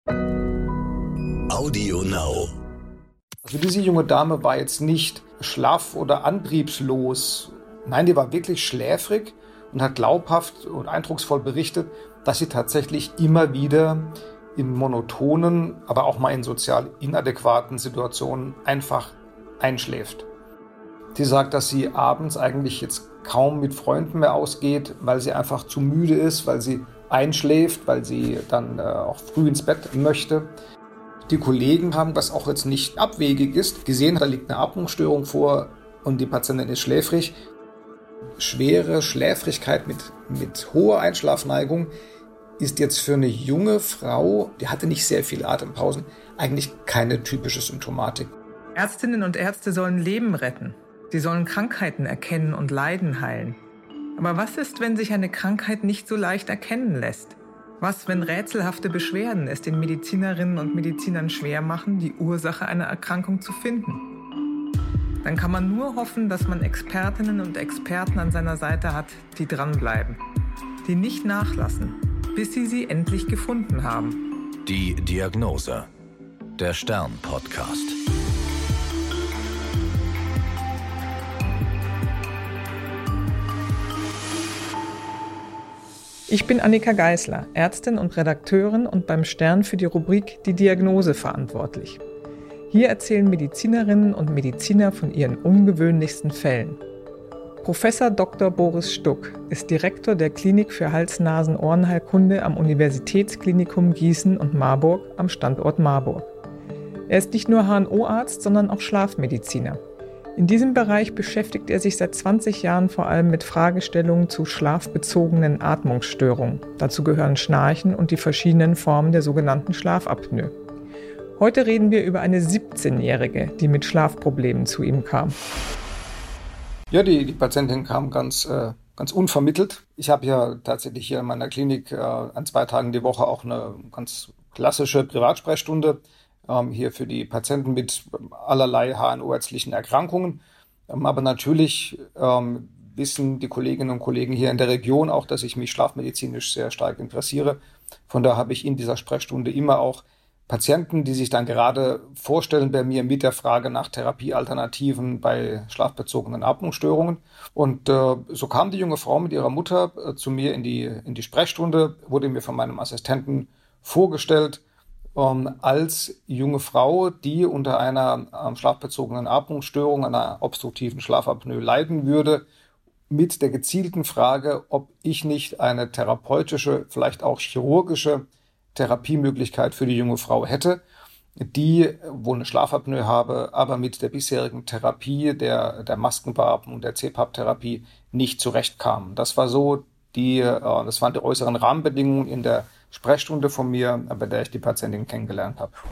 Audio Now. Also diese junge Dame war jetzt nicht schlaff oder antriebslos. Nein, die war wirklich schläfrig und hat glaubhaft und eindrucksvoll berichtet, dass sie tatsächlich immer wieder in monotonen, aber auch mal in sozial inadäquaten Situationen einfach einschläft. Sie sagt, dass sie abends eigentlich jetzt kaum mit Freunden mehr ausgeht, weil sie einfach zu müde ist, weil sie einschläft, weil sie dann auch früh ins Bett möchte. Die Kollegen haben, was auch jetzt nicht abwegig ist, gesehen, da liegt eine Atmungsstörung vor und die Patientin ist schläfrig. Schwere Schläfrigkeit mit hoher Einschlafneigung ist jetzt für eine junge Frau, die hatte nicht sehr viele Atempausen, eigentlich keine typische Symptomatik. Ärztinnen und Ärzte sollen Leben retten. Sie sollen Krankheiten erkennen und Leiden heilen. Aber was ist, wenn sich eine Krankheit nicht so leicht erkennen lässt? Was, wenn rätselhafte Beschwerden es den Medizinerinnen und Medizinern schwer machen, die Ursache einer Erkrankung zu finden? Dann kann man nur hoffen, dass man Expertinnen und Experten an seiner Seite hat, die dranbleiben, die nicht nachlassen, bis sie endlich gefunden haben. Die Diagnose. Der Stern-Podcast. Ich bin Annika Geisler, Ärztin und Redakteurin und beim Stern für die Rubrik Die Diagnose verantwortlich. Hier erzählen Medizinerinnen und Mediziner von ihren ungewöhnlichsten Fällen. Professor Dr. Boris Stuck ist Direktor der Klinik für Hals-Nasen-Ohrenheilkunde am Universitätsklinikum Gießen und Marburg am Standort Marburg. Er ist nicht nur HNO-Arzt, sondern auch Schlafmediziner. In diesem Bereich beschäftigt er sich seit 20 Jahren vor allem mit Fragestellungen zu schlafbezogenen Atmungsstörungen. Dazu gehören Schnarchen und die verschiedenen Formen der sogenannten Schlafapnoe. Heute reden wir über eine 17-Jährige, die mit Schlafproblemen zu ihm kam. Ja, die Patientin kam ganz unvermittelt. Ich habe ja tatsächlich hier in meiner Klinik an 2 Tagen die Woche auch eine ganz klassische Privatsprechstunde hier für die Patienten mit allerlei HNO-ärztlichen Erkrankungen. Aber natürlich wissen die Kolleginnen und Kollegen hier in der Region auch, dass ich mich schlafmedizinisch sehr stark interessiere. Von daher habe ich in dieser Sprechstunde immer auch Patienten, die sich dann gerade vorstellen bei mir mit der Frage nach Therapiealternativen bei schlafbezogenen Atmungsstörungen. Und so kam die junge Frau mit ihrer Mutter zu mir in die Sprechstunde, wurde mir von meinem Assistenten vorgestellt, als junge Frau, die unter einer schlafbezogenen Atmungsstörung, einer obstruktiven Schlafapnoe leiden würde, mit der gezielten Frage, ob ich nicht eine therapeutische, vielleicht auch chirurgische Therapiemöglichkeit für die junge Frau hätte, die wohl eine Schlafapnoe habe, aber mit der bisherigen Therapie, der Maskenbeatmung, der CPAP-Therapie nicht zurechtkam. Das waren die äußeren Rahmenbedingungen in der Sprechstunde von mir, bei der ich die Patientin kennengelernt habe.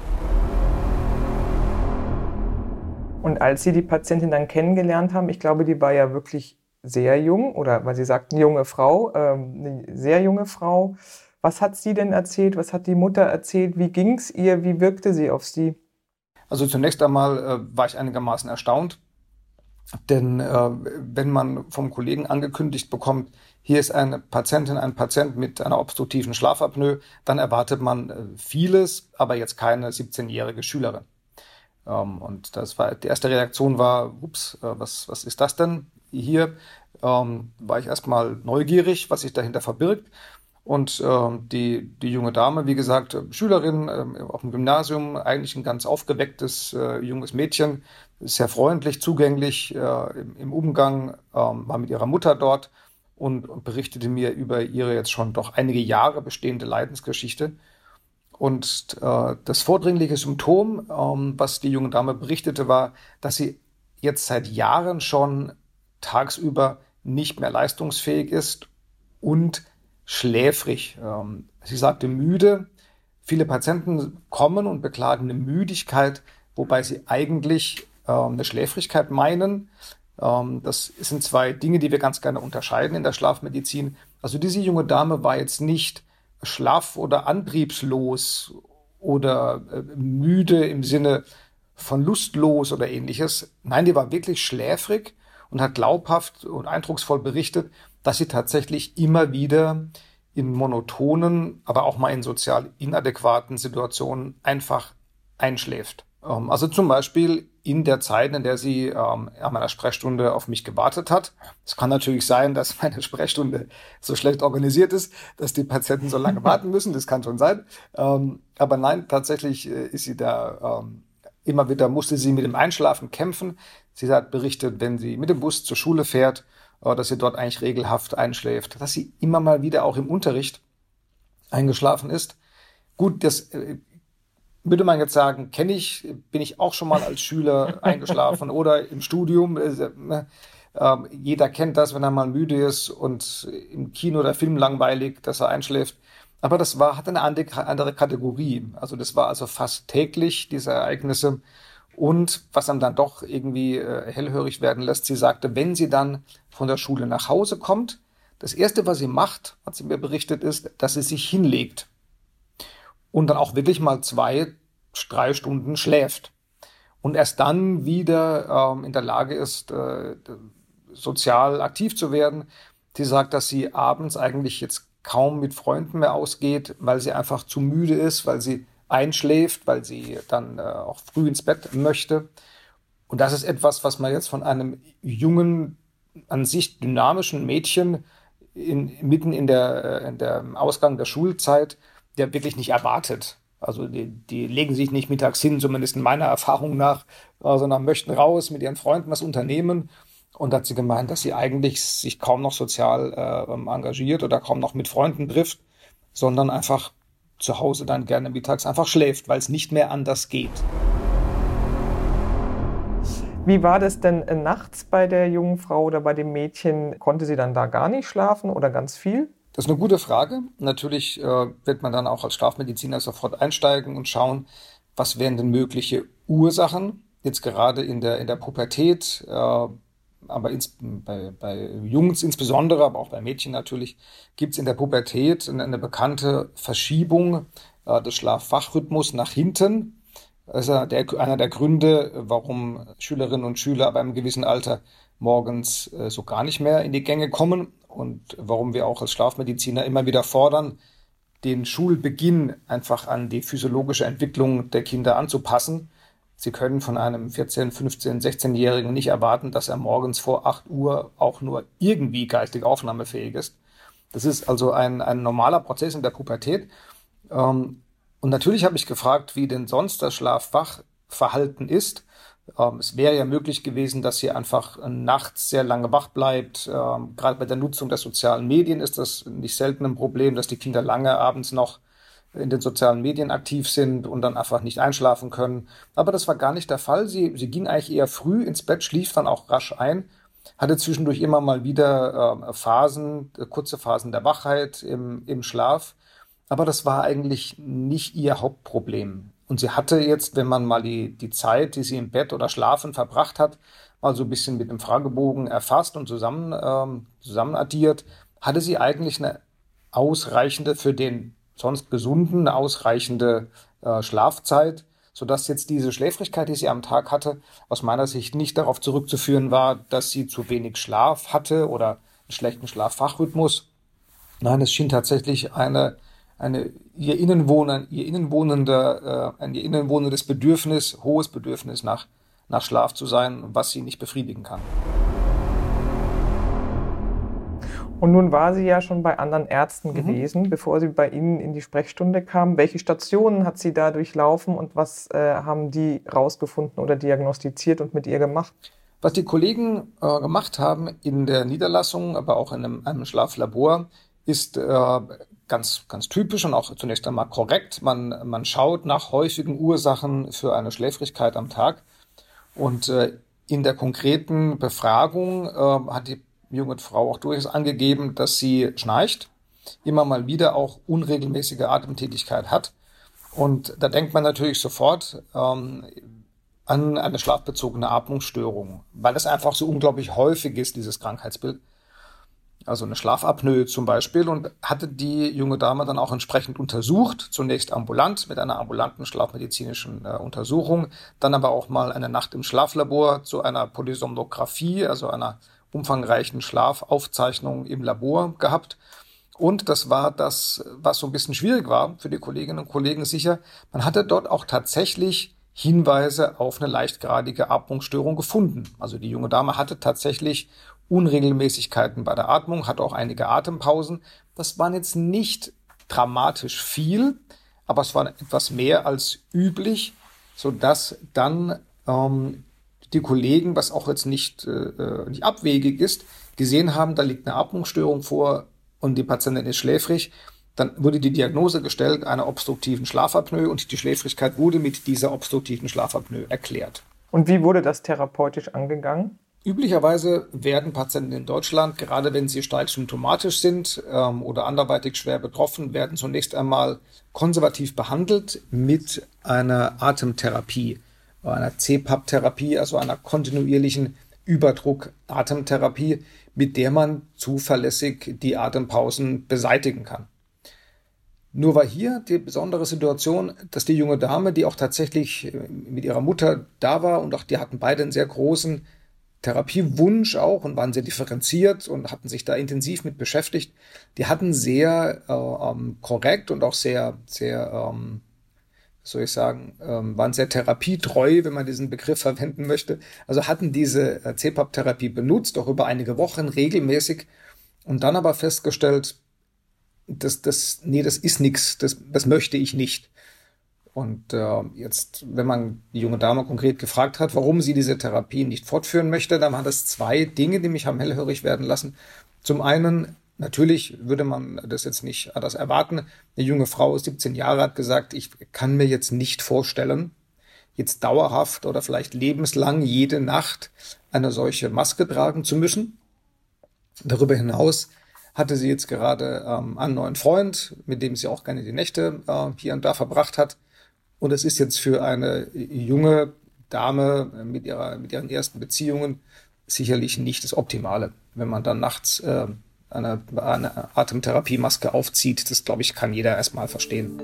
Und als Sie die Patientin dann kennengelernt haben, ich glaube, die war ja wirklich sehr jung, oder weil Sie sagten, junge Frau, eine sehr junge Frau. Was hat sie denn erzählt? Was hat die Mutter erzählt? Wie ging es ihr? Wie wirkte sie auf Sie? Also zunächst einmal war ich einigermaßen erstaunt, denn wenn man vom Kollegen angekündigt bekommt, hier ist eine Patientin, ein Patient mit einer obstruktiven Schlafapnoe, dann erwartet man vieles, aber jetzt keine 17-jährige Schülerin. Und die erste Reaktion war, was ist das denn? Hier war ich erstmal neugierig, was sich dahinter verbirgt. Und die junge Dame, wie gesagt, Schülerin auf dem Gymnasium, eigentlich ein ganz aufgewecktes junges Mädchen, sehr freundlich, zugänglich im Umgang, war mit ihrer Mutter dort und berichtete mir über ihre jetzt schon doch einige Jahre bestehende Leidensgeschichte. Und das vordringliche Symptom, was die junge Dame berichtete, war, dass sie jetzt seit Jahren schon tagsüber nicht mehr leistungsfähig ist und schläfrig. Sie sagte müde. Viele Patienten kommen und beklagen eine Müdigkeit, wobei sie eigentlich eine Schläfrigkeit meinen. Das sind 2 Dinge, die wir ganz gerne unterscheiden in der Schlafmedizin. Also diese junge Dame war jetzt nicht schlaff oder antriebslos oder müde im Sinne von lustlos oder ähnliches. Nein, die war wirklich schläfrig und hat glaubhaft und eindrucksvoll berichtet, dass sie tatsächlich immer wieder in monotonen, aber auch mal in sozial inadäquaten Situationen einfach einschläft. Also zum Beispiel in der Zeit, in der sie an meiner Sprechstunde auf mich gewartet hat. Es kann natürlich sein, dass meine Sprechstunde so schlecht organisiert ist, dass die Patienten so lange warten müssen. Das kann schon sein. Aber nein, tatsächlich ist sie da immer wieder, musste sie mit dem Einschlafen kämpfen. Sie hat berichtet, wenn sie mit dem Bus zur Schule fährt, dass sie dort eigentlich regelhaft einschläft, dass sie immer mal wieder auch im Unterricht eingeschlafen ist. Gut, das würde man jetzt sagen, bin ich auch schon mal als Schüler eingeschlafen oder im Studium. Jeder kennt das, wenn er mal müde ist und im Kino oder Film langweilig, dass er einschläft. Aber hatte eine andere Kategorie. Also das war also fast täglich, diese Ereignisse. Und was einem dann doch irgendwie hellhörig werden lässt, sie sagte, wenn sie dann von der Schule nach Hause kommt, das Erste, was sie macht, hat sie mir berichtet, ist, dass sie sich hinlegt und dann auch wirklich mal 2-3 Stunden schläft. Und erst dann wieder in der Lage ist, sozial aktiv zu werden. Sie sagt, dass sie abends eigentlich jetzt kaum mit Freunden mehr ausgeht, weil sie einfach zu müde ist, weil sie einschläft, weil sie dann auch früh ins Bett möchte. Und das ist etwas, was man jetzt von einem jungen, an sich dynamischen Mädchen mitten in der Ausgang der Schulzeit, der wirklich nicht erwartet. Also die legen sich nicht mittags hin, zumindest in meiner Erfahrung nach, sondern möchten raus, mit ihren Freunden was unternehmen. Und da hat sie gemeint, dass sie eigentlich sich kaum noch sozial engagiert oder kaum noch mit Freunden trifft, sondern einfach zu Hause dann gerne mittags einfach schläft, weil es nicht mehr anders geht. Wie war das denn nachts bei der jungen Frau oder bei dem Mädchen? Konnte sie dann da gar nicht schlafen oder ganz viel? Das ist eine gute Frage. Natürlich wird man dann auch als Schlafmediziner sofort einsteigen und schauen, was wären denn mögliche Ursachen, jetzt gerade in der Pubertät, aber bei Jungs insbesondere, aber auch bei Mädchen natürlich, gibt es in der Pubertät eine bekannte Verschiebung des Schlaf-Wach-Rhythmus nach hinten. Das ist einer der Gründe, warum Schülerinnen und Schüler ab einem gewissen Alter morgens so gar nicht mehr in die Gänge kommen und warum wir auch als Schlafmediziner immer wieder fordern, den Schulbeginn einfach an die physiologische Entwicklung der Kinder anzupassen. Sie können von einem 14-, 15-, 16-Jährigen nicht erwarten, dass er morgens vor 8 Uhr auch nur irgendwie geistig aufnahmefähig ist. Das ist also ein normaler Prozess in der Pubertät. Und natürlich habe ich gefragt, wie denn sonst das Schlaf-Wach-Verhalten ist. Es wäre ja möglich gewesen, dass sie einfach nachts sehr lange wach bleibt. Gerade bei der Nutzung der sozialen Medien ist das nicht selten ein Problem, dass die Kinder lange abends noch in den sozialen Medien aktiv sind und dann einfach nicht einschlafen können. Aber das war gar nicht der Fall. Sie ging eigentlich eher früh ins Bett, schlief dann auch rasch ein, hatte zwischendurch immer mal wieder kurze Phasen der Wachheit im Schlaf. Aber das war eigentlich nicht ihr Hauptproblem. Und sie hatte jetzt, wenn man mal die Zeit, die sie im Bett oder Schlafen verbracht hat, mal so ein bisschen mit dem Fragebogen erfasst und zusammen addiert, hatte sie eigentlich eine ausreichende, für den sonst gesunden, eine ausreichende Schlafzeit, sodass jetzt diese Schläfrigkeit, die sie am Tag hatte, aus meiner Sicht nicht darauf zurückzuführen war, dass sie zu wenig Schlaf hatte oder einen schlechten Schlaf-Wach-Rhythmus. Nein, es schien tatsächlich ein ihr innenwohnendes Bedürfnis, hohes Bedürfnis nach Schlaf zu sein, was sie nicht befriedigen kann. Und nun war sie ja schon bei anderen Ärzten gewesen, bevor sie bei Ihnen in die Sprechstunde kam. Welche Stationen hat sie da durchlaufen und was haben die rausgefunden oder diagnostiziert und mit ihr gemacht? Was die Kollegen gemacht haben in der Niederlassung, aber auch in einem Schlaflabor, ist ganz typisch und auch zunächst einmal korrekt. Man schaut nach häufigen Ursachen für eine Schläfrigkeit am Tag. Und in der konkreten Befragung hat die junge Frau auch durchaus angegeben, dass sie schnarcht, immer mal wieder auch unregelmäßige Atemtätigkeit hat. Und da denkt man natürlich sofort an eine schlafbezogene Atmungsstörung, weil es einfach so unglaublich häufig ist, dieses Krankheitsbild. Also eine Schlafapnoe zum Beispiel, und hatte die junge Dame dann auch entsprechend untersucht, zunächst ambulant mit einer ambulanten schlafmedizinischen Untersuchung, dann aber auch mal eine Nacht im Schlaflabor zu einer Polysomnographie, also einer umfangreichen Schlafaufzeichnung im Labor gehabt. Und das war das, was so ein bisschen schwierig war für die Kolleginnen und Kollegen sicher. Man hatte dort auch tatsächlich Hinweise auf eine leichtgradige Atmungsstörung gefunden. Also die junge Dame hatte tatsächlich Unregelmäßigkeiten bei der Atmung, hatte auch einige Atempausen. Das waren jetzt nicht dramatisch viel, aber es war etwas mehr als üblich, sodass dann die Kollegen, was auch jetzt nicht abwegig ist, gesehen haben, da liegt eine Atmungsstörung vor und die Patientin ist schläfrig. Dann wurde die Diagnose gestellt einer obstruktiven Schlafapnoe und die Schläfrigkeit wurde mit dieser obstruktiven Schlafapnoe erklärt. Und wie wurde das therapeutisch angegangen? Üblicherweise werden Patienten in Deutschland, gerade wenn sie stark symptomatisch sind oder anderweitig schwer betroffen, werden zunächst einmal konservativ behandelt mit einer Atemtherapie, einer CPAP-Therapie, also einer kontinuierlichen Überdruck-Atemtherapie, mit der man zuverlässig die Atempausen beseitigen kann. Nur war hier die besondere Situation, dass die junge Dame, die auch tatsächlich mit ihrer Mutter da war und auch die hatten beide einen sehr großen Therapiewunsch auch und waren sehr differenziert und hatten sich da intensiv mit beschäftigt, die hatten sehr korrekt und auch sehr waren sehr therapietreu, wenn man diesen Begriff verwenden möchte. Also hatten diese CPAP-Therapie benutzt, auch über einige Wochen regelmäßig und dann aber festgestellt, das ist nichts, das möchte ich nicht. Und jetzt, wenn man die junge Dame konkret gefragt hat, warum sie diese Therapie nicht fortführen möchte, dann waren das zwei Dinge, die mich haben hellhörig werden lassen. Zum einen, natürlich würde man das jetzt nicht anders erwarten. Eine junge Frau, 17 Jahre, hat gesagt, ich kann mir jetzt nicht vorstellen, jetzt dauerhaft oder vielleicht lebenslang jede Nacht eine solche Maske tragen zu müssen. Darüber hinaus hatte sie jetzt gerade einen neuen Freund, mit dem sie auch gerne die Nächte hier und da verbracht hat. Und es ist jetzt für eine junge Dame mit ihren ersten Beziehungen sicherlich nicht das Optimale, wenn man dann nachts eine Atemtherapiemaske aufzieht. Das, glaube ich, kann jeder erstmal verstehen.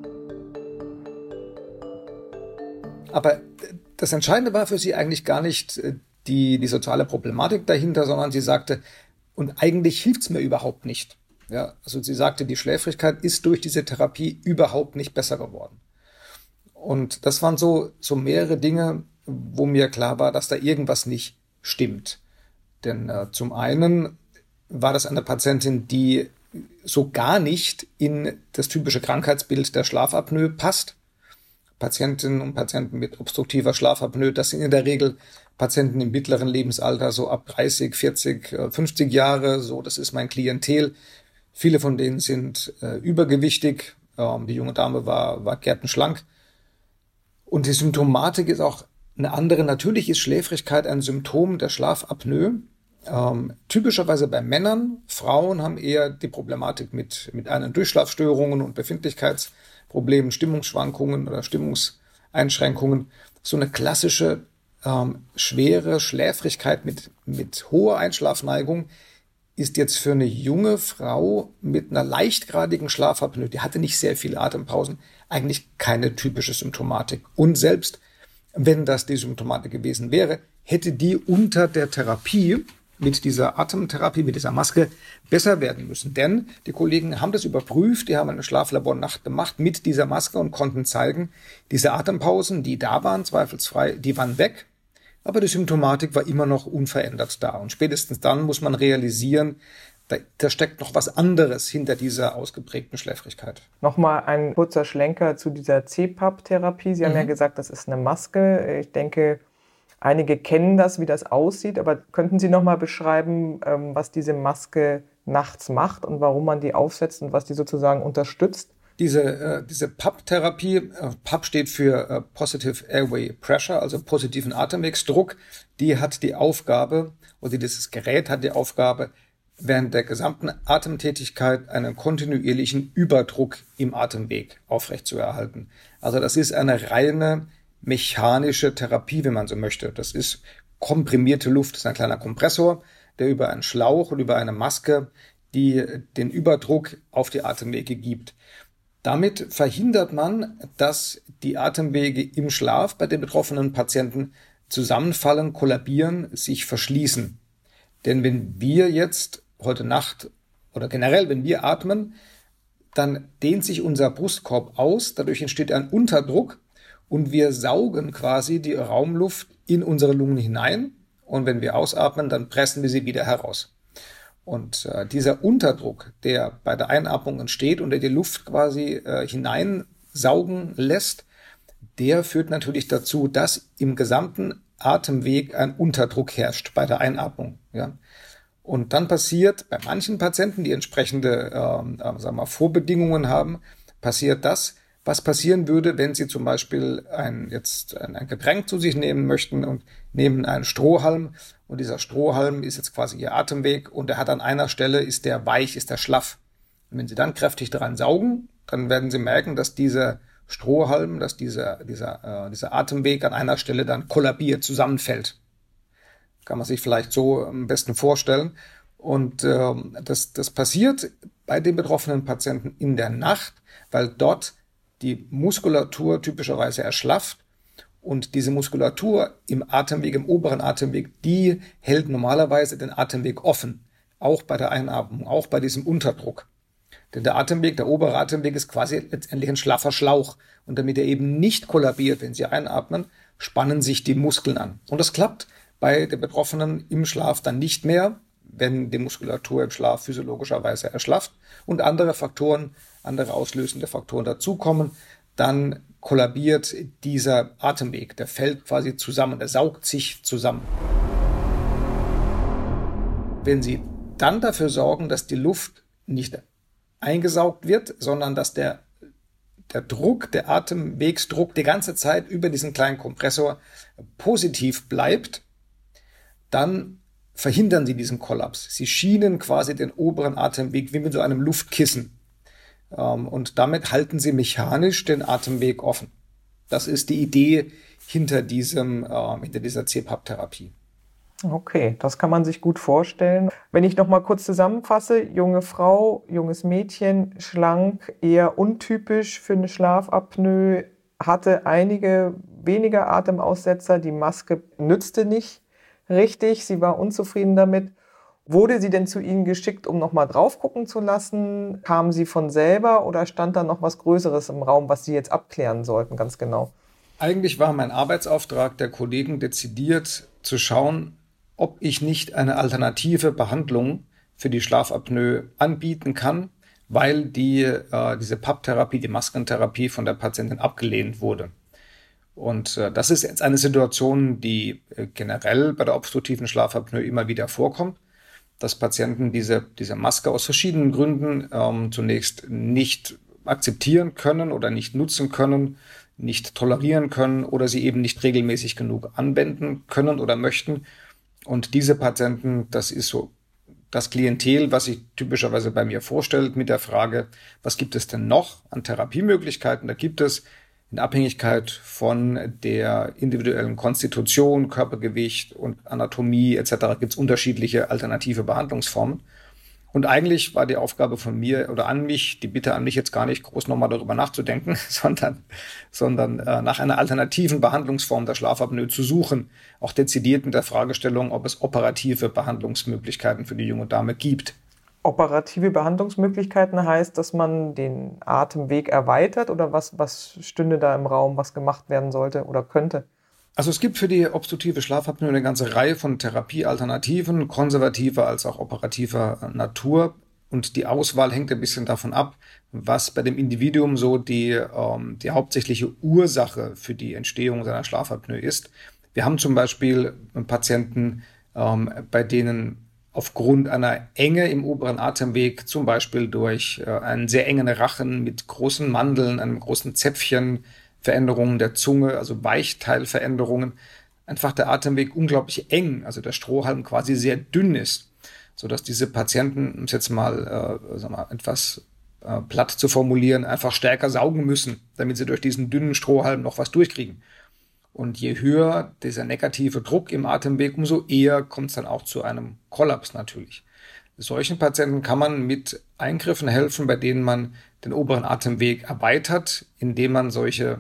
Aber das Entscheidende war für sie eigentlich gar nicht die soziale Problematik dahinter, sondern sie sagte, und eigentlich hilft's mir überhaupt nicht. Ja, also sie sagte, die Schläfrigkeit ist durch diese Therapie überhaupt nicht besser geworden. Und das waren so mehrere Dinge, wo mir klar war, dass da irgendwas nicht stimmt. Denn zum einen war das eine Patientin, die so gar nicht in das typische Krankheitsbild der Schlafapnoe passt. Patientinnen und Patienten mit obstruktiver Schlafapnoe, das sind in der Regel Patienten im mittleren Lebensalter, so ab 30, 40, 50 Jahre, so, das ist mein Klientel. Viele von denen sind übergewichtig. Die junge Dame war gärtenschlank. Und die Symptomatik ist auch eine andere. Natürlich ist Schläfrigkeit ein Symptom der Schlafapnoe. Typischerweise bei Männern. Frauen haben eher die Problematik mit einen Durchschlafstörungen und Befindlichkeitsproblemen, Stimmungsschwankungen oder Stimmungseinschränkungen. So eine klassische schwere Schläfrigkeit mit hoher Einschlafneigung ist jetzt für eine junge Frau mit einer leichtgradigen Schlafapnoe, die hatte nicht sehr viele Atempausen, eigentlich keine typische Symptomatik. Und selbst wenn das die Symptomatik gewesen wäre, hätte die unter der Therapie mit dieser Atemtherapie, mit dieser Maske besser werden müssen. Denn die Kollegen haben das überprüft, die haben eine Schlaflabornacht gemacht mit dieser Maske und konnten zeigen, diese Atempausen, die da waren, zweifelsfrei, die waren weg. Aber die Symptomatik war immer noch unverändert da. Und spätestens dann muss man realisieren, da steckt noch was anderes hinter dieser ausgeprägten Schläfrigkeit. Nochmal ein kurzer Schlenker zu dieser CPAP-Therapie. Sie haben ja gesagt, das ist eine Maske. Ich denke, einige kennen das, wie das aussieht. Aber könnten Sie nochmal beschreiben, was diese Maske nachts macht und warum man die aufsetzt und was die sozusagen unterstützt? Diese PAP-Therapie, PAP steht für Positive Airway Pressure, also positiven Atemwegsdruck, die hat die Aufgabe, oder dieses Gerät hat die Aufgabe, während der gesamten Atemtätigkeit einen kontinuierlichen Überdruck im Atemweg aufrechtzuerhalten. Also das ist eine reine mechanische Therapie, wenn man so möchte. Das ist komprimierte Luft, das ist ein kleiner Kompressor, der über einen Schlauch und über eine Maske die den Überdruck auf die Atemwege gibt. Damit verhindert man, dass die Atemwege im Schlaf bei den betroffenen Patienten zusammenfallen, kollabieren, sich verschließen. Denn wenn wir jetzt heute Nacht oder generell, wenn wir atmen, dann dehnt sich unser Brustkorb aus, dadurch entsteht ein Unterdruck und wir saugen quasi die Raumluft in unsere Lungen hinein und wenn wir ausatmen, dann pressen wir sie wieder heraus. Und dieser Unterdruck, der bei der Einatmung entsteht und der die Luft quasi hineinsaugen lässt, der führt natürlich dazu, dass im gesamten Atemweg ein Unterdruck herrscht bei der Einatmung. Ja. Und dann passiert bei manchen Patienten, die entsprechende Vorbedingungen haben, passiert das, was passieren würde, wenn Sie zum Beispiel ein Getränk zu sich nehmen möchten und nehmen einen Strohhalm und dieser Strohhalm ist jetzt quasi Ihr Atemweg und der hat an einer Stelle, ist der weich, ist der schlaff. Und wenn Sie dann kräftig daran saugen, dann werden Sie merken, dass dieser Strohhalm, dass dieser Atemweg an einer Stelle dann kollabiert, zusammenfällt. Kann man sich vielleicht so am besten vorstellen. Und das passiert bei den betroffenen Patienten in der Nacht, weil dort die Muskulatur typischerweise erschlafft und diese Muskulatur im Atemweg, im oberen Atemweg, die hält normalerweise den Atemweg offen, auch bei der Einatmung, auch bei diesem Unterdruck. Denn der Atemweg, der obere Atemweg ist quasi letztendlich ein schlaffer Schlauch und damit er eben nicht kollabiert, wenn Sie einatmen, spannen sich die Muskeln an. Und das klappt bei den Betroffenen im Schlaf dann nicht mehr, wenn die Muskulatur im Schlaf physiologischerweise erschlafft und andere auslösende Faktoren dazukommen, dann kollabiert dieser Atemweg, der fällt quasi zusammen, der saugt sich zusammen. Wenn Sie dann dafür sorgen, dass die Luft nicht eingesaugt wird, sondern dass der Druck, der Atemwegsdruck die ganze Zeit über diesen kleinen Kompressor positiv bleibt, dann verhindern Sie diesen Kollaps. Sie schienen quasi den oberen Atemweg wie mit so einem Luftkissen. Und damit halten Sie mechanisch den Atemweg offen. Das ist die Idee hinter dieser CPAP-Therapie. Okay, das kann man sich gut vorstellen. Wenn ich noch mal kurz zusammenfasse, junge Frau, junges Mädchen, schlank, eher untypisch für eine Schlafapnoe, hatte einige weniger Atemaussetzer, die Maske nützte nicht richtig, sie war unzufrieden damit. Wurde sie denn zu Ihnen geschickt, um noch mal drauf gucken zu lassen? Kam sie von selber oder stand da noch was Größeres im Raum, was Sie jetzt abklären sollten, ganz genau? Eigentlich war mein Arbeitsauftrag der Kollegen dezidiert zu schauen, ob ich nicht eine alternative Behandlung für die Schlafapnoe anbieten kann, weil diese PAP-Therapie, die Maskentherapie von der Patientin abgelehnt wurde. Und das ist jetzt eine Situation, die generell bei der obstruktiven Schlafapnoe immer wieder vorkommt, dass Patienten diese Maske aus verschiedenen Gründen zunächst nicht akzeptieren können oder nicht nutzen können, nicht tolerieren können oder sie eben nicht regelmäßig genug anwenden können oder möchten. Und diese Patienten, das ist so das Klientel, was sich typischerweise bei mir vorstellt mit der Frage, was gibt es denn noch an Therapiemöglichkeiten? Da gibt es in Abhängigkeit von der individuellen Konstitution, Körpergewicht und Anatomie etc. gibt es unterschiedliche alternative Behandlungsformen. Und eigentlich war die Aufgabe von mir oder an mich, die Bitte an mich jetzt gar nicht groß nochmal darüber nachzudenken, sondern nach einer alternativen Behandlungsform der Schlafapnoe zu suchen, auch dezidiert mit der Fragestellung, ob es operative Behandlungsmöglichkeiten für die junge Dame gibt. Operative Behandlungsmöglichkeiten heißt, dass man den Atemweg erweitert oder was stünde da im Raum, was gemacht werden sollte oder könnte? Also es gibt für die obstruktive Schlafapnoe eine ganze Reihe von Therapiealternativen, konservativer als auch operativer Natur. Und die Auswahl hängt ein bisschen davon ab, was bei dem Individuum so die hauptsächliche Ursache für die Entstehung seiner Schlafapnoe ist. Wir haben zum Beispiel Patienten, bei denen aufgrund einer Enge im oberen Atemweg, zum Beispiel durch einen sehr engen Rachen mit großen Mandeln, einem großen Zäpfchen, Veränderungen der Zunge, also Weichteilveränderungen, einfach der Atemweg unglaublich eng, also der Strohhalm quasi sehr dünn ist, sodass diese Patienten, um es jetzt mal etwas platt zu formulieren, einfach stärker saugen müssen, damit sie durch diesen dünnen Strohhalm noch was durchkriegen. Und je höher dieser negative Druck im Atemweg, umso eher kommt es dann auch zu einem Kollaps natürlich. Solchen Patienten kann man mit Eingriffen helfen, bei denen man den oberen Atemweg erweitert, indem man solche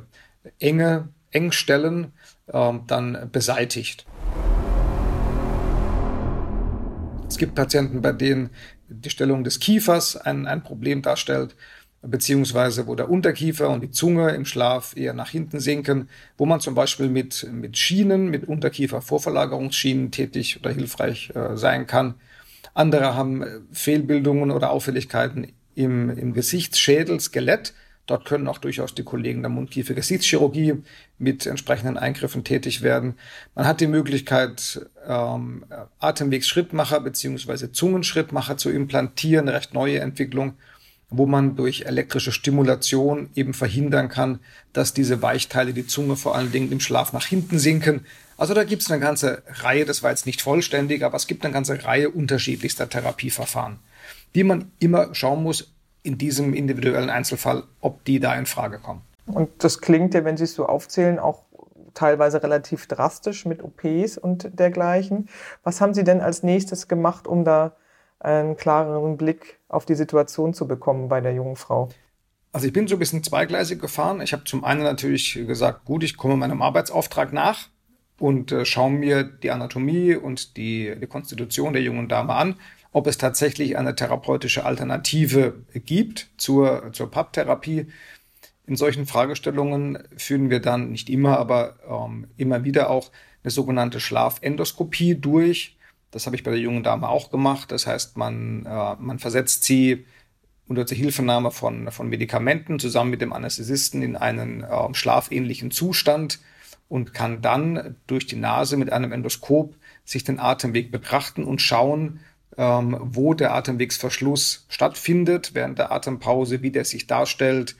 Engstellen dann beseitigt. Es gibt Patienten, bei denen die Stellung des Kiefers ein Problem darstellt, beziehungsweise wo der Unterkiefer und die Zunge im Schlaf eher nach hinten sinken, wo man zum Beispiel mit Schienen, mit Unterkiefer-Vorverlagerungsschienen tätig oder hilfreich sein kann. Andere haben Fehlbildungen oder Auffälligkeiten im Gesichtsschädel, Skelett. Dort können auch durchaus die Kollegen der Mund-Kiefer-Gesichtschirurgie mit entsprechenden Eingriffen tätig werden. Man hat die Möglichkeit, Atemwegsschrittmacher bzw. Zungenschrittmacher zu implantieren, eine recht neue Entwicklung, wo man durch elektrische Stimulation eben verhindern kann, dass diese Weichteile, die Zunge vor allen Dingen im Schlaf nach hinten sinken. Also da gibt es eine ganze Reihe, das war jetzt nicht vollständig, aber es gibt eine ganze Reihe unterschiedlichster Therapieverfahren, die man immer schauen muss in diesem individuellen Einzelfall, ob die da in Frage kommen. Und das klingt ja, wenn Sie es so aufzählen, auch teilweise relativ drastisch mit OPs und dergleichen. Was haben Sie denn als nächstes gemacht, um da einen klareren Blick auf die Situation zu bekommen bei der jungen Frau? Also ich bin so ein bisschen zweigleisig gefahren. Ich habe zum einen natürlich gesagt, gut, ich komme meinem Arbeitsauftrag nach und schaue mir die Anatomie und die Konstitution der jungen Dame an, ob es tatsächlich eine therapeutische Alternative gibt zur Papptherapie. In solchen Fragestellungen führen wir dann nicht immer, aber immer wieder auch eine sogenannte Schlafendoskopie durch. Das habe ich bei der jungen Dame auch gemacht. Das heißt, man versetzt sie unter Zuhilfenahme von Medikamenten zusammen mit dem Anästhesisten in einen schlafähnlichen Zustand und kann dann durch die Nase mit einem Endoskop sich den Atemweg betrachten und schauen, wo der Atemwegsverschluss stattfindet während der Atempause, wie der sich darstellt,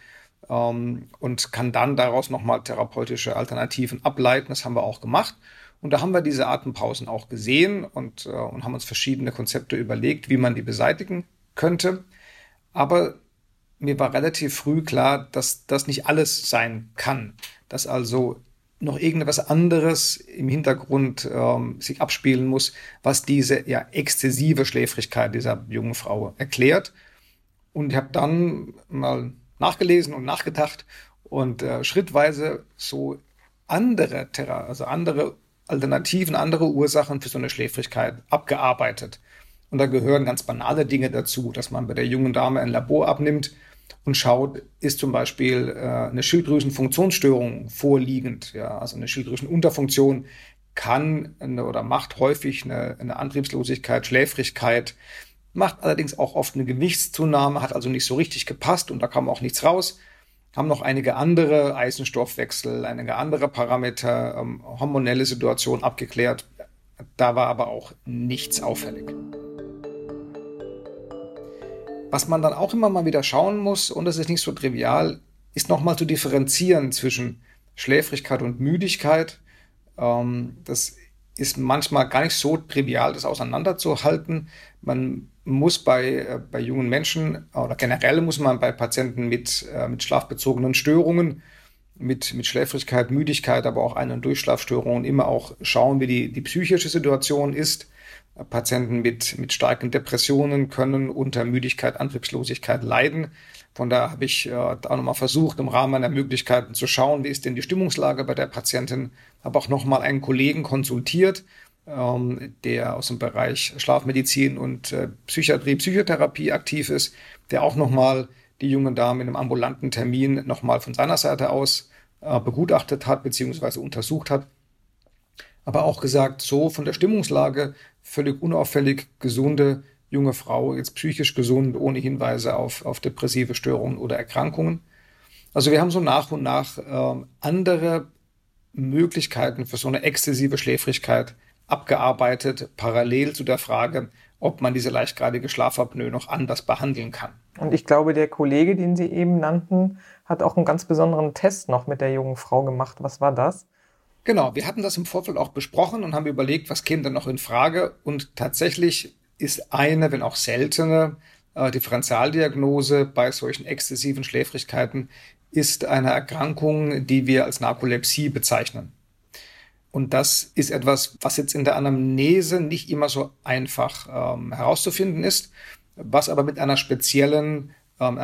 und kann dann daraus nochmal therapeutische Alternativen ableiten. Das haben wir auch gemacht. Und da haben wir diese Atempausen auch gesehen und haben uns verschiedene Konzepte überlegt, wie man die beseitigen könnte. Aber mir war relativ früh klar, dass das nicht alles sein kann. Dass also noch irgendetwas anderes im Hintergrund sich abspielen muss, was diese ja exzessive Schläfrigkeit dieser jungen Frau erklärt. Und ich habe dann mal nachgelesen und nachgedacht und schrittweise so andere Alternativen, andere Ursachen für so eine Schläfrigkeit abgearbeitet. Und da gehören ganz banale Dinge dazu, dass man bei der jungen Dame ein Labor abnimmt und schaut, ist zum Beispiel eine Schilddrüsenfunktionsstörung vorliegend. Ja, also eine Schilddrüsenunterfunktion kann oder macht häufig eine Antriebslosigkeit, Schläfrigkeit, macht allerdings auch oft eine Gewichtszunahme, hat also nicht so richtig gepasst und da kam auch nichts raus. Haben noch einige andere Eisenstoffwechsel, einige andere Parameter, hormonelle Situation abgeklärt. Da war aber auch nichts auffällig. Was man dann auch immer mal wieder schauen muss, und das ist nicht so trivial, ist nochmal zu differenzieren zwischen Schläfrigkeit und Müdigkeit. Das ist manchmal gar nicht so trivial, das auseinanderzuhalten. Man muss bei jungen Menschen oder generell muss man bei Patienten mit schlafbezogenen Störungen, mit Schläfrigkeit, Müdigkeit, aber auch Ein- und Durchschlafstörungen immer auch schauen, wie die psychische Situation ist. Patienten mit starken Depressionen können unter Müdigkeit, Antriebslosigkeit leiden. Von daher habe ich auch nochmal versucht, im Rahmen meiner Möglichkeiten zu schauen, wie ist denn die Stimmungslage bei der Patientin. Habe auch nochmal einen Kollegen konsultiert, der aus dem Bereich Schlafmedizin und Psychiatrie, Psychotherapie aktiv ist, der auch nochmal die junge Dame in einem ambulanten Termin nochmal von seiner Seite aus begutachtet hat bzw. untersucht hat. Aber auch gesagt, so von der Stimmungslage völlig unauffällig gesunde junge Frau, jetzt psychisch gesund, ohne Hinweise auf depressive Störungen oder Erkrankungen. Also wir haben so nach und nach andere Möglichkeiten für so eine exzessive Schläfrigkeit abgearbeitet, parallel zu der Frage, ob man diese leichtgradige Schlafapnoe noch anders behandeln kann. Und ich glaube, der Kollege, den Sie eben nannten, hat auch einen ganz besonderen Test noch mit der jungen Frau gemacht. Was war das? Genau, wir hatten das im Vorfeld auch besprochen und haben überlegt, was käme denn noch in Frage. Und tatsächlich ist eine, wenn auch seltene, Differentialdiagnose bei solchen exzessiven Schläfrigkeiten ist eine Erkrankung, die wir als Narkolepsie bezeichnen. Und das ist etwas, was jetzt in der Anamnese nicht immer so einfach herauszufinden ist, was aber mit einem speziellen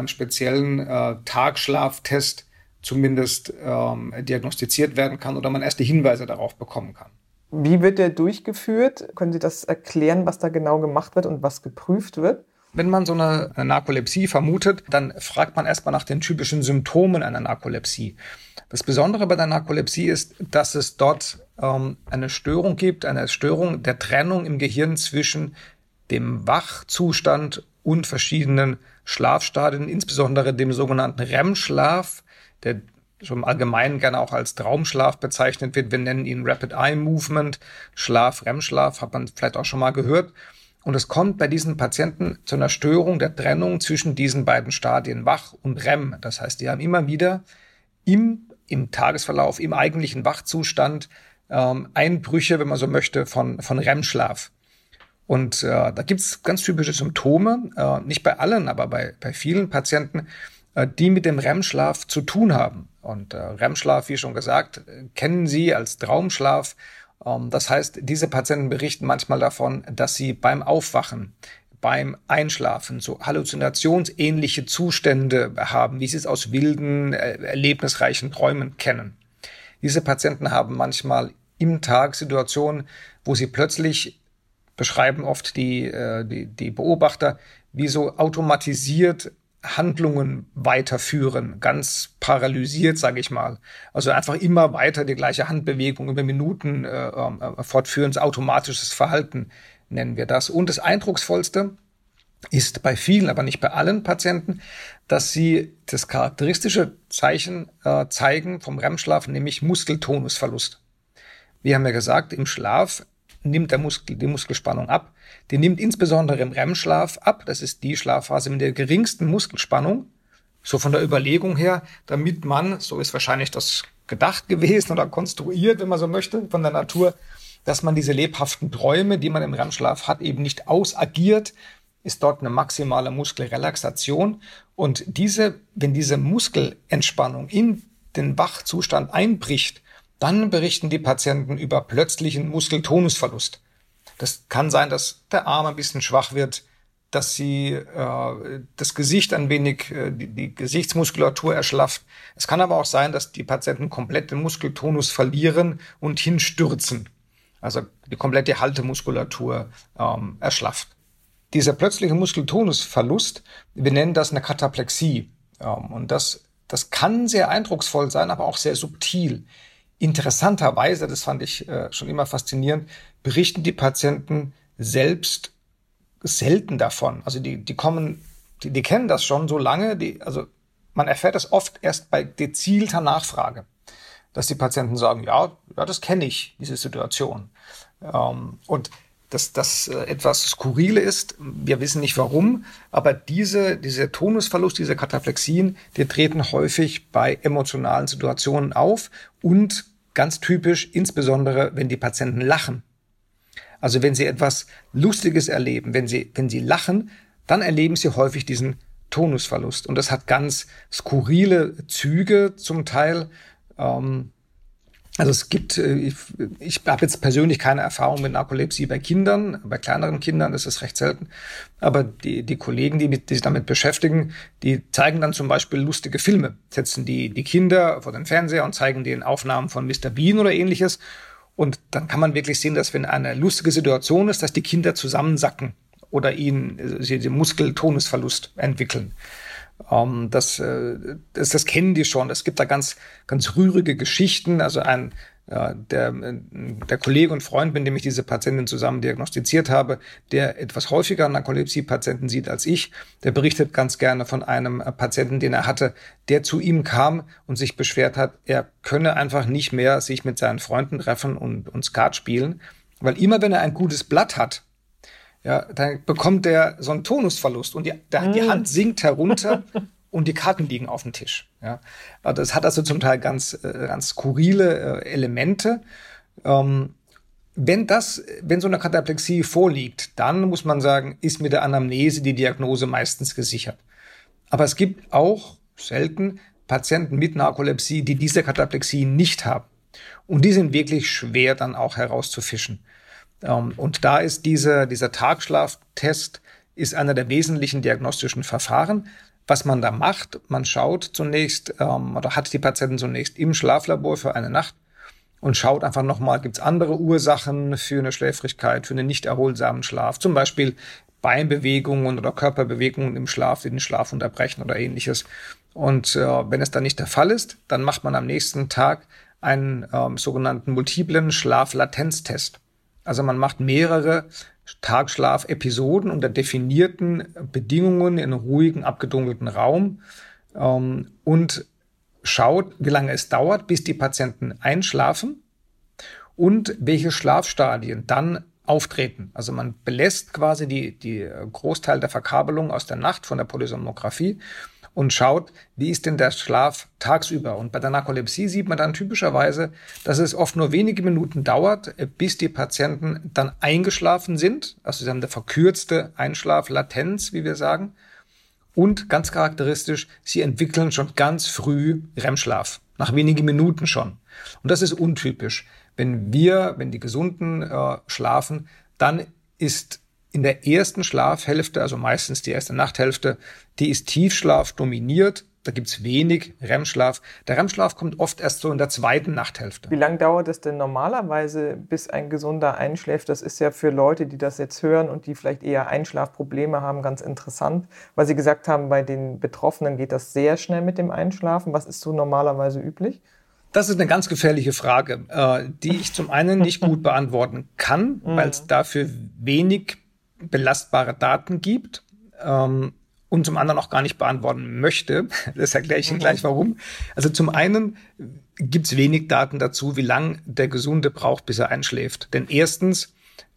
Tagschlaftest zumindest diagnostiziert werden kann oder man erste Hinweise darauf bekommen kann. Wie wird der durchgeführt? Können Sie das erklären, was da genau gemacht wird und was geprüft wird? Wenn man so eine Narkolepsie vermutet, dann fragt man erstmal nach den typischen Symptomen einer Narkolepsie. Das Besondere bei der Narkolepsie ist, dass es dort eine Störung gibt, eine Störung der Trennung im Gehirn zwischen dem Wachzustand und verschiedenen Schlafstadien, insbesondere dem sogenannten REM-Schlaf, der schon im Allgemeinen gerne auch als Traumschlaf bezeichnet wird. Wir nennen ihn Rapid Eye Movement, Schlaf, REM-Schlaf, hat man vielleicht auch schon mal gehört. Und es kommt bei diesen Patienten zu einer Störung der Trennung zwischen diesen beiden Stadien, Wach und REM. Das heißt, die haben immer wieder im Tagesverlauf, im eigentlichen Wachzustand Einbrüche, wenn man so möchte, von REM-Schlaf. Und da gibt's ganz typische Symptome, nicht bei allen, aber bei vielen Patienten, die mit dem REM-Schlaf zu tun haben. Und REM-Schlaf, wie schon gesagt, kennen Sie als Traumschlaf. Das heißt, diese Patienten berichten manchmal davon, dass sie beim Aufwachen, beim Einschlafen so halluzinationsähnliche Zustände haben, wie sie es aus wilden, erlebnisreichen Träumen kennen. Diese Patienten haben manchmal im Tag Situationen, wo sie plötzlich, beschreiben oft die Beobachter, wie so automatisiert Handlungen weiterführen, ganz paralysiert, sage ich mal. Also einfach immer weiter die gleiche Handbewegung über Minuten fortführen, automatisches Verhalten nennen wir das. Und das Eindrucksvollste ist bei vielen, aber nicht bei allen Patienten, dass sie das charakteristische Zeichen zeigen vom REM-Schlaf, nämlich Muskeltonusverlust. Wir haben ja gesagt, im Schlaf nimmt die Muskelspannung ab. Die nimmt insbesondere im REM-Schlaf ab. Das ist die Schlafphase mit der geringsten Muskelspannung. So von der Überlegung her, damit man, so ist wahrscheinlich das gedacht gewesen oder konstruiert, wenn man so möchte, von der Natur, dass man diese lebhaften Träume, die man im REM-Schlaf hat, eben nicht ausagiert, ist dort eine maximale Muskelrelaxation. Und wenn diese Muskelentspannung in den Wachzustand einbricht, dann berichten die Patienten über plötzlichen Muskeltonusverlust. Das kann sein, dass der Arm ein bisschen schwach wird, dass sie das Gesicht ein wenig, die Gesichtsmuskulatur erschlafft. Es kann aber auch sein, dass die Patienten komplett den Muskeltonus verlieren und hinstürzen. Also die komplette Haltemuskulatur erschlafft. Dieser plötzliche Muskeltonusverlust, wir nennen das eine Kataplexie. Und das kann sehr eindrucksvoll sein, aber auch sehr subtil. Interessanterweise, das fand ich schon immer faszinierend, berichten die Patienten selbst selten davon. Also die kennen das schon so lange, also man erfährt das oft erst bei gezielter Nachfrage, dass die Patienten sagen, ja, das kenne ich, diese Situation. Und dass das etwas Skurrile ist, wir wissen nicht warum, aber diese Tonusverlust, diese Kataplexien, die treten häufig bei emotionalen Situationen auf und ganz typisch, insbesondere wenn die Patienten lachen. Also wenn sie etwas Lustiges erleben, wenn sie lachen, dann erleben sie häufig diesen Tonusverlust. Und das hat ganz skurrile Züge zum Teil. Also es gibt, ich habe jetzt persönlich keine Erfahrung mit Narkolepsie bei Kindern, bei kleineren Kindern ist es recht selten. Aber die Kollegen, die sich damit beschäftigen, die zeigen dann zum Beispiel lustige Filme, setzen die Kinder vor den Fernseher und zeigen denen Aufnahmen von Mr. Bean oder ähnliches. Und dann kann man wirklich sehen, dass wenn eine lustige Situation ist, dass die Kinder zusammensacken oder sie den Muskeltonusverlust entwickeln. Das kennen die schon. Es gibt da ganz, ganz rührige Geschichten. Also der Kollege und Freund, mit dem ich diese Patientin zusammen diagnostiziert habe, der etwas häufiger Narkolepsie-Patienten sieht als ich, der berichtet ganz gerne von einem Patienten, den er hatte, der zu ihm kam und sich beschwert hat, er könne einfach nicht mehr sich mit seinen Freunden treffen und Skat spielen, weil immer wenn er ein gutes Blatt hat, ja, dann bekommt er so einen Tonusverlust und die Hand sinkt herunter und die Karten liegen auf dem Tisch. Ja, das hat also zum Teil ganz skurrile Elemente. Wenn so eine Kataplexie vorliegt, dann muss man sagen, ist mit der Anamnese die Diagnose meistens gesichert. Aber es gibt auch selten Patienten mit Narkolepsie, die diese Kataplexie nicht haben. Und die sind wirklich schwer dann auch herauszufischen. Und da ist dieser Tagschlaftest ist einer der wesentlichen diagnostischen Verfahren. Was man da macht, man schaut zunächst oder hat die Patienten zunächst im Schlaflabor für eine Nacht und schaut einfach nochmal, gibt es andere Ursachen für eine Schläfrigkeit, für einen nicht erholsamen Schlaf, zum Beispiel Beinbewegungen oder Körperbewegungen im Schlaf, die den Schlaf unterbrechen oder ähnliches. Und wenn es dann nicht der Fall ist, dann macht man am nächsten Tag einen sogenannten multiplen Schlaflatenztest. Also man macht mehrere Tagschlafepisoden unter definierten Bedingungen in einem ruhigen, abgedunkelten Raum und schaut, wie lange es dauert, bis die Patienten einschlafen und welche Schlafstadien dann auftreten. Also man belässt quasi die Großteil der Verkabelung aus der Nacht von der Polysomnographie und schaut, wie ist denn der Schlaf tagsüber. Und bei der Narkolepsie sieht man dann typischerweise, dass es oft nur wenige Minuten dauert, bis die Patienten dann eingeschlafen sind. Also sie haben eine verkürzte Einschlaflatenz, wie wir sagen. Und ganz charakteristisch, sie entwickeln schon ganz früh REM-Schlaf, nach wenigen Minuten schon. Und das ist untypisch. Wenn die Gesunden schlafen, dann ist in der ersten Schlafhälfte, also meistens die erste Nachthälfte, die ist Tiefschlaf dominiert. Da gibt's wenig REM-Schlaf. Der REM-Schlaf kommt oft erst so in der zweiten Nachthälfte. Wie lange dauert es denn normalerweise, bis ein Gesunder einschläft? Das ist ja für Leute, die das jetzt hören und die vielleicht eher Einschlafprobleme haben, ganz interessant. Weil Sie gesagt haben, bei den Betroffenen geht das sehr schnell mit dem Einschlafen. Was ist so normalerweise üblich? Das ist eine ganz gefährliche Frage, die ich zum einen nicht gut beantworten kann, weil es dafür wenig belastbare Daten gibt und zum anderen auch gar nicht beantworten möchte. Das erkläre ich Ihnen gleich, warum. Also zum einen gibt es wenig Daten dazu, wie lange der Gesunde braucht, bis er einschläft. Denn erstens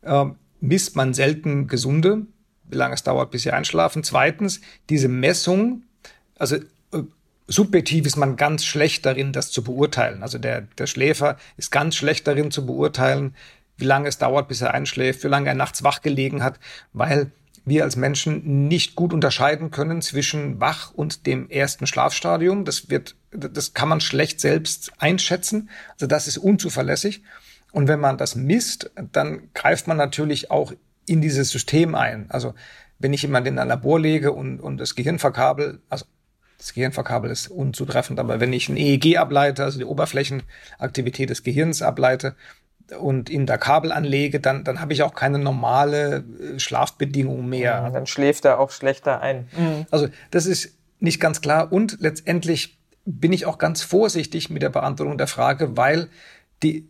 misst man selten Gesunde, wie lange es dauert, bis sie einschlafen. Zweitens, diese Messung, also subjektiv ist man ganz schlecht darin, das zu beurteilen. Also der Schläfer ist ganz schlecht darin zu beurteilen, wie lange es dauert, bis er einschläft, wie lange er nachts wach gelegen hat, weil wir als Menschen nicht gut unterscheiden können zwischen wach und dem ersten Schlafstadium. Das kann man schlecht selbst einschätzen. Also das ist unzuverlässig. Und wenn man das misst, dann greift man natürlich auch in dieses System ein. Also wenn ich jemanden in ein Labor lege und das Gehirn verkabel, also das Gehirnverkabel ist unzutreffend, aber wenn ich ein EEG ableite, also die Oberflächenaktivität des Gehirns ableite und in der Kabel anlege, dann habe ich auch keine normale Schlafbedingung mehr. Dann schläft er auch schlechter ein. Also das ist nicht ganz klar und letztendlich bin ich auch ganz vorsichtig mit der Beantwortung der Frage, weil die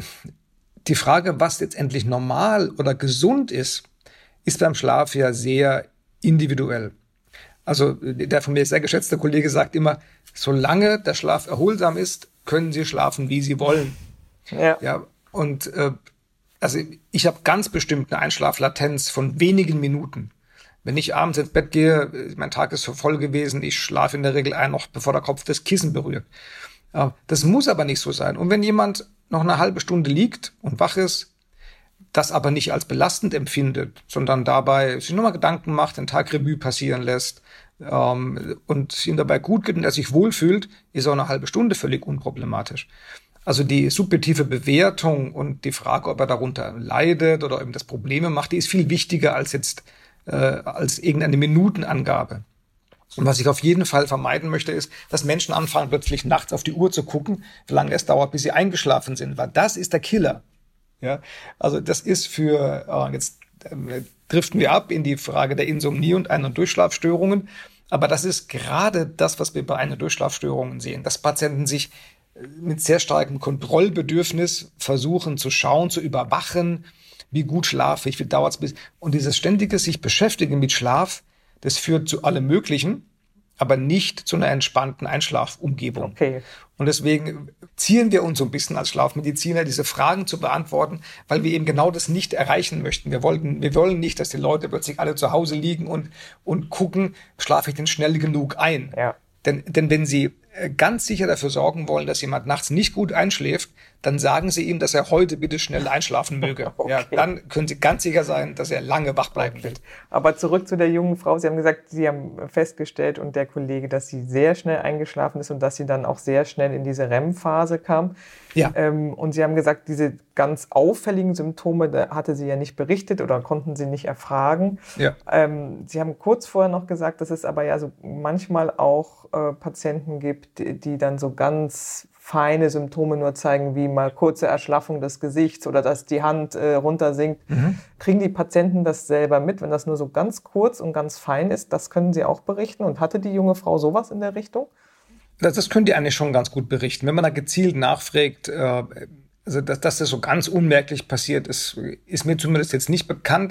Frage, was letztendlich normal oder gesund ist beim Schlaf ja sehr individuell. Also der von mir sehr geschätzte Kollege sagt immer, solange der Schlaf erholsam ist, können Sie schlafen, wie Sie wollen. Ja, und also ich habe ganz bestimmt eine Einschlaflatenz von wenigen Minuten. Wenn ich abends ins Bett gehe, mein Tag ist so voll gewesen, ich schlafe in der Regel ein, noch bevor der Kopf das Kissen berührt. Das muss aber nicht so sein. Und wenn jemand noch eine halbe Stunde liegt und wach ist, das aber nicht als belastend empfindet, sondern dabei sich nochmal Gedanken macht, den Tag Revue passieren lässt und ihm dabei gut geht und er sich wohlfühlt, ist auch eine halbe Stunde völlig unproblematisch. Also die subjektive Bewertung und die Frage, ob er darunter leidet oder ihm das Probleme macht, die ist viel wichtiger als jetzt als irgendeine Minutenangabe. Und was ich auf jeden Fall vermeiden möchte, ist, dass Menschen anfangen, plötzlich nachts auf die Uhr zu gucken, wie lange es dauert, bis sie eingeschlafen sind, weil das ist der Killer. Ja, also das ist jetzt driften wir ab in die Frage der Insomnie und Ein- und Durchschlafstörungen. Aber das ist gerade das, was wir bei Ein- und Durchschlafstörungen sehen, dass Patienten sich mit sehr starkem Kontrollbedürfnis versuchen zu schauen, zu überwachen, wie gut schlafe ich, wie dauert es bis. Und dieses ständige sich beschäftigen mit Schlaf, das führt zu allem Möglichen, aber nicht zu einer entspannten Einschlafumgebung. Okay. Und deswegen ziehen wir uns so ein bisschen als Schlafmediziner, diese Fragen zu beantworten, weil wir eben genau das nicht erreichen möchten. Wir wollen nicht, dass die Leute plötzlich alle zu Hause liegen und gucken, schlafe ich denn schnell genug ein? Ja. Denn wenn Sie ganz sicher dafür sorgen wollen, dass jemand nachts nicht gut einschläft, dann sagen Sie ihm, dass er heute bitte schnell einschlafen möge. Okay. Ja, dann können Sie ganz sicher sein, dass er lange wach bleiben wird. Aber zurück zu der jungen Frau. Sie haben gesagt, Sie haben festgestellt und der Kollege, dass sie sehr schnell eingeschlafen ist und dass sie dann auch sehr schnell in diese REM-Phase kam. Ja. Und Sie haben gesagt, diese ganz auffälligen Symptome, da hatte sie ja nicht berichtet oder konnten Sie nicht erfragen. Ja. Sie haben kurz vorher noch gesagt, dass es aber ja so manchmal auch Patienten gibt, die dann so ganz feine Symptome nur zeigen, wie mal kurze Erschlaffung des Gesichts oder dass die Hand runtersinkt. Kriegen die Patienten das selber mit, wenn das nur so ganz kurz und ganz fein ist? Das können sie auch berichten. Und hatte die junge Frau sowas in der Richtung? Das können die eigentlich schon ganz gut berichten. Wenn man da gezielt nachfragt, also dass das so ganz unmerklich passiert ist, ist mir zumindest jetzt nicht bekannt.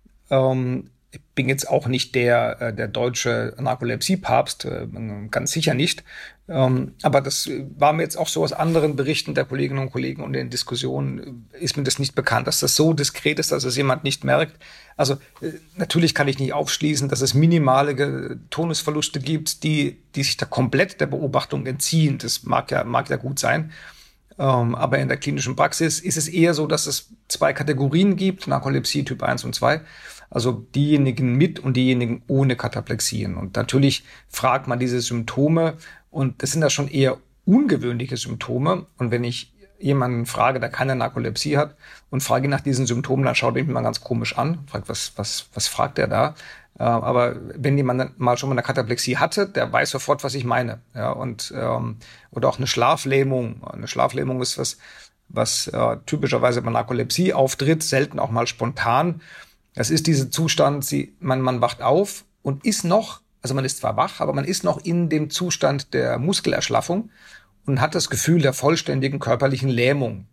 Ich bin jetzt auch nicht der deutsche Narkolepsie-Papst, ganz sicher nicht. Aber das war mir jetzt auch so aus anderen Berichten der Kolleginnen und Kollegen und in Diskussionen ist mir das nicht bekannt, dass das so diskret ist, dass es jemand nicht merkt. Also natürlich kann ich nicht aufschließen, dass es minimale Tonusverluste gibt, die sich da komplett der Beobachtung entziehen. Das mag ja gut sein. Aber in der klinischen Praxis ist es eher so, dass es zwei Kategorien gibt, Narkolepsie Typ 1 und 2. Also diejenigen mit und diejenigen ohne Kataplexien. Und natürlich fragt man diese Symptome und das sind ja schon eher ungewöhnliche Symptome. Und wenn ich jemanden frage, der keine Narkolepsie hat und frage ihn nach diesen Symptomen, dann schaut er mich mal ganz komisch an, fragt, was fragt er da? Aber wenn jemand mal schon mal eine Kataplexie hatte, der weiß sofort, was ich meine. Ja, und oder auch eine Schlaflähmung. Eine Schlaflähmung ist was typischerweise bei Narkolepsie auftritt, selten auch mal spontan. Das ist dieser Zustand, man wacht auf und ist noch, also man ist zwar wach, aber man ist noch in dem Zustand der Muskelerschlaffung und hat das Gefühl der vollständigen körperlichen Lähmung.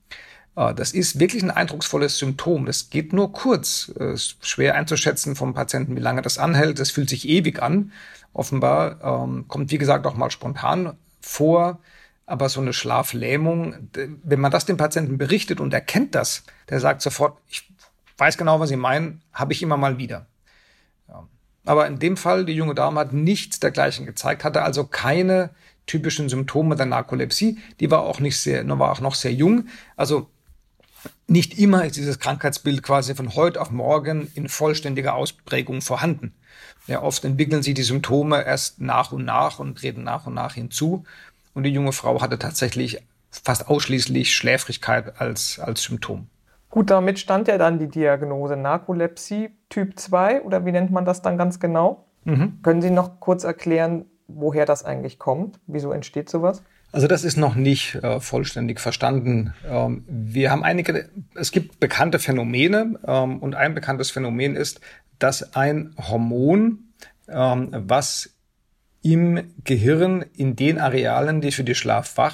Das ist wirklich ein eindrucksvolles Symptom. Das geht nur kurz. Ist schwer einzuschätzen vom Patienten, wie lange das anhält. Das fühlt sich ewig an. Offenbar kommt, wie gesagt, auch mal spontan vor. Aber so eine Schlaflähmung, wenn man das dem Patienten berichtet und er kennt das, der sagt sofort, ich weiß genau, was Sie meinen, habe ich immer mal wieder. Ja. Aber in dem Fall, die junge Dame hat nichts dergleichen gezeigt, hatte also keine typischen Symptome der Narkolepsie. Die war auch noch sehr jung. Also nicht immer ist dieses Krankheitsbild quasi von heute auf morgen in vollständiger Ausprägung vorhanden. Ja, oft entwickeln sich die Symptome erst nach und treten nach und nach hinzu. Und die junge Frau hatte tatsächlich fast ausschließlich Schläfrigkeit als Symptom. Gut, damit stand ja dann die Diagnose Narkolepsie Typ 2 oder wie nennt man das dann ganz genau? Können Sie noch kurz erklären, woher das eigentlich kommt? Wieso entsteht sowas? Also das ist noch nicht vollständig verstanden. Es gibt bekannte Phänomene und ein bekanntes Phänomen ist, dass ein Hormon, was im Gehirn in den Arealen, die für den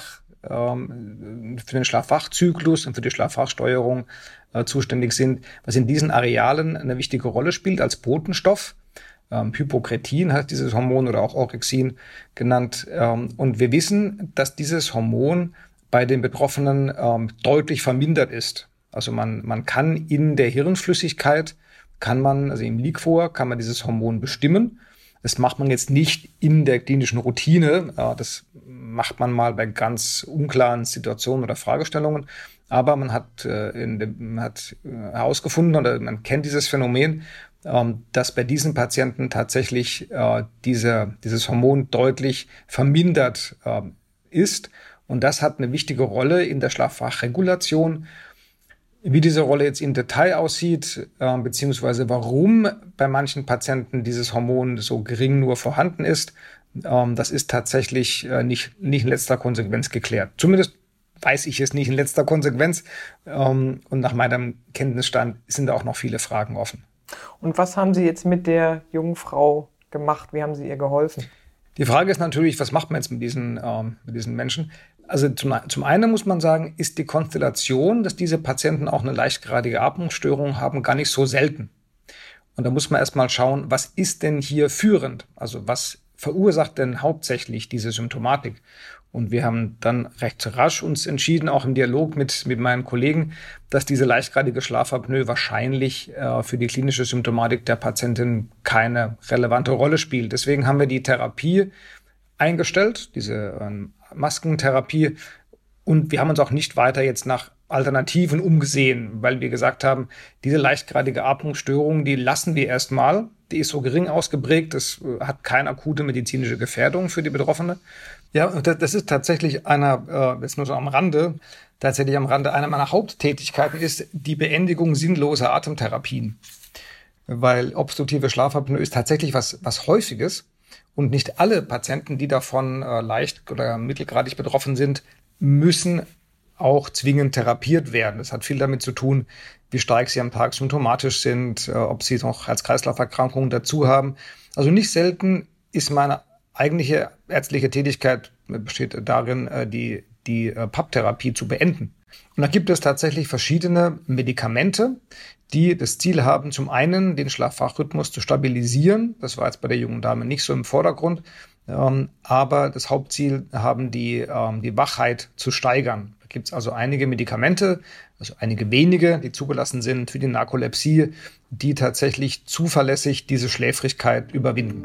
Schlaf-Wach-Zyklus und für die Schlaf-Wach-Steuerung zuständig sind, was in diesen Arealen eine wichtige Rolle spielt als Botenstoff. Hypokretin heißt dieses Hormon oder auch Orexin genannt. Und wir wissen, dass dieses Hormon bei den Betroffenen deutlich vermindert ist. Also man kann in der Hirnflüssigkeit, also im Liquor, kann man dieses Hormon bestimmen. Das macht man jetzt nicht in der klinischen Routine. Das macht man mal bei ganz unklaren Situationen oder Fragestellungen. Aber man hat herausgefunden oder man kennt dieses Phänomen, dass bei diesen Patienten tatsächlich dieses Hormon deutlich vermindert ist. Und das hat eine wichtige Rolle in der Schlaf-Wach-Regulation. Wie diese Rolle jetzt im Detail aussieht, beziehungsweise warum bei manchen Patienten dieses Hormon so gering nur vorhanden ist, das ist tatsächlich nicht in letzter Konsequenz geklärt. Zumindest weiß ich es nicht in letzter Konsequenz. Und nach meinem Kenntnisstand sind da auch noch viele Fragen offen. Und was haben Sie jetzt mit der jungen Frau gemacht? Wie haben Sie ihr geholfen? Die Frage ist natürlich, was macht man jetzt mit diesen Menschen? Also zum einen muss man sagen, ist die Konstellation, dass diese Patienten auch eine leichtgradige Atmungsstörung haben, gar nicht so selten. Und da muss man erstmal schauen, was ist denn hier führend? Also was verursacht denn hauptsächlich diese Symptomatik? Und wir haben dann recht rasch uns entschieden, auch im Dialog mit meinen Kollegen, dass diese leichtgradige Schlafapnoe wahrscheinlich für die klinische Symptomatik der Patientin keine relevante Rolle spielt. Deswegen haben wir die Therapie eingestellt, diese Maskentherapie. Und wir haben uns auch nicht weiter jetzt nach Alternativen umgesehen, weil wir gesagt haben, diese leichtgradige Atmungsstörung, die lassen wir erstmal. Die ist so gering ausgeprägt, das hat keine akute medizinische Gefährdung für die Betroffene. Ja, und das ist tatsächlich jetzt nur so am Rande, einer meiner Haupttätigkeiten ist die Beendigung sinnloser Atemtherapien. Weil obstruktive Schlafapnoe ist tatsächlich was Häufiges. Und nicht alle Patienten, die davon leicht oder mittelgradig betroffen sind, müssen auch zwingend therapiert werden. Das hat viel damit zu tun, wie stark sie am Tag symptomatisch sind, ob sie noch Herz-Kreislauf-Erkrankungen dazu haben. Also nicht selten ist meine eigentliche ärztliche Tätigkeit besteht darin, die PAP-Therapie zu beenden. Und da gibt es tatsächlich verschiedene Medikamente, die das Ziel haben, zum einen den Schlaf-Wach-Rhythmus zu stabilisieren. Das war jetzt bei der jungen Dame nicht so im Vordergrund. Aber das Hauptziel haben, die Wachheit zu steigern. Da gibt es also einige Medikamente, also einige wenige, die zugelassen sind für die Narkolepsie, die tatsächlich zuverlässig diese Schläfrigkeit überwinden.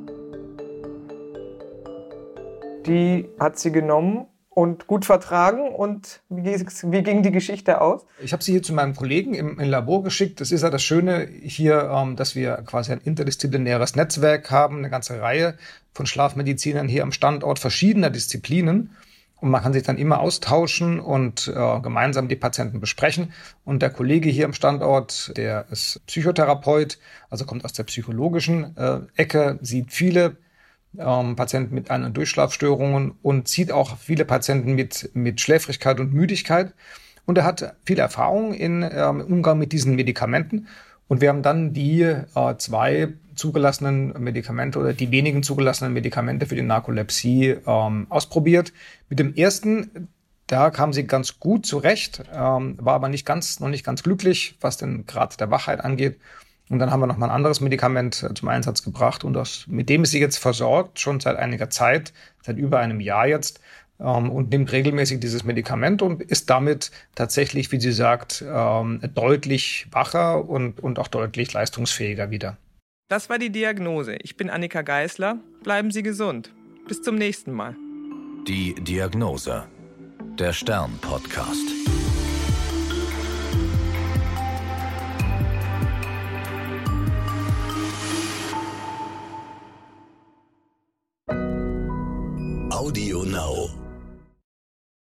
Die hat sie genommen und gut vertragen. Und wie ging die Geschichte aus? Ich habe sie hier zu meinem Kollegen im Labor geschickt. Das ist ja das Schöne hier, dass wir quasi ein interdisziplinäres Netzwerk haben, eine ganze Reihe von Schlafmedizinern hier am Standort verschiedener Disziplinen. Und man kann sich dann immer austauschen und gemeinsam die Patienten besprechen. Und der Kollege hier am Standort, der ist Psychotherapeut, also kommt aus der psychologischen Ecke, sieht viele Patienten mit Ein- und Durchschlafstörungen und sieht auch viele Patienten mit Schläfrigkeit und Müdigkeit. Und er hat viel Erfahrung im Umgang mit diesen Medikamenten. Und wir haben dann die 2 zugelassenen Medikamente oder die wenigen zugelassenen Medikamente für die Narkolepsie ausprobiert. Mit dem ersten, da kam sie ganz gut zurecht, war aber noch nicht ganz glücklich, was den Grad der Wachheit angeht. Und dann haben wir noch mal ein anderes Medikament zum Einsatz gebracht und mit dem ist sie jetzt versorgt, schon seit einiger Zeit, seit über einem Jahr jetzt, und nimmt regelmäßig dieses Medikament und ist damit tatsächlich, wie sie sagt, deutlich wacher und auch deutlich leistungsfähiger wieder. Das war die Diagnose. Ich bin Annika Geisler. Bleiben Sie gesund. Bis zum nächsten Mal. Die Diagnose. Der Stern-Podcast.